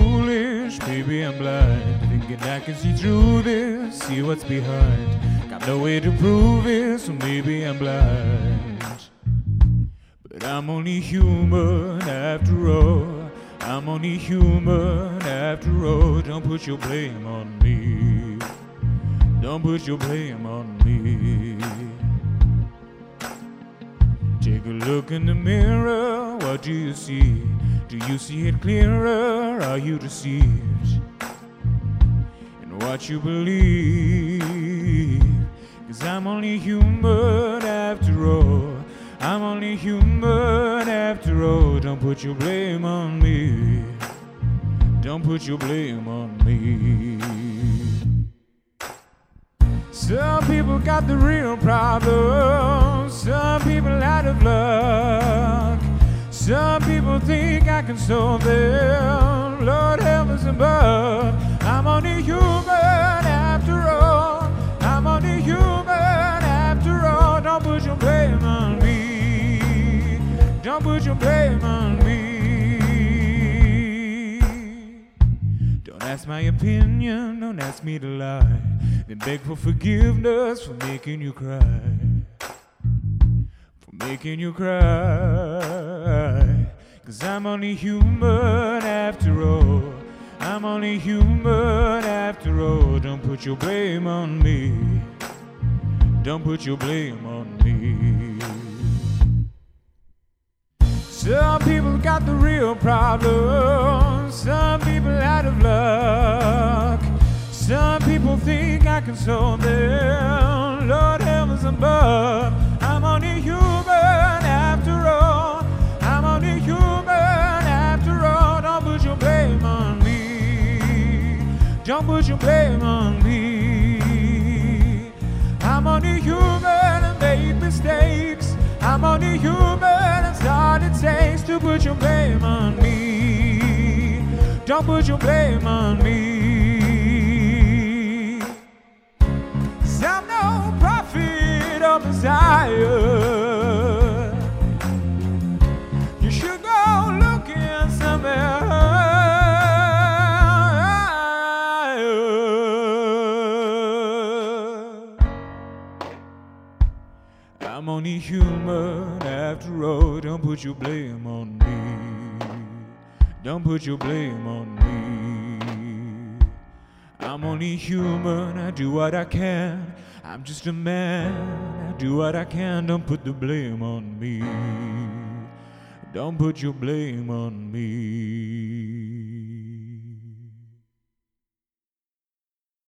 foolish, maybe I'm blind, thinking I can see through this, see what's behind. Got no way to prove it, so maybe I'm blind. But I'm only human after all. I'm only human after all. Don't put your blame on me. Don't put your blame on me. Take a look in the mirror, what do you see? Do you see it clearer? Are you deceived in what you believe? 'Cause I'm only human after all. I'm only human after all. Don't put your blame on me. Don't put your blame on me. Some people got the real problems. Some people out of luck. Some people think I can solve them. Lord help us above. I'm only human after all. I'm only human after all. Don't put your blame on me. Don't put your blame on me. Don't ask my opinion. Don't ask me to lie. Then beg for forgiveness for making you cry. Making you cry. 'Cause I'm only human after all. I'm only human after all. Don't put your blame on me. Don't put your blame on me. Some people got the real problems. Some people out of luck. Some people think I can solve them. Lord help us above. I'm only human after all. I'm only human after all. Don't put your blame on me. Don't put your blame on me. I'm only human and made mistakes. I'm only human and all it takes to put your blame on me. Don't put your blame on me. 'Cause I'm no prophet of Messiah. You should go looking somewhere. I'm only human after all. Don't put your blame on me. Don't put your blame on me. I'm only human, I do what I can. I'm just a man, I do what I can. Don't put the blame on me. Don't put your blame on me.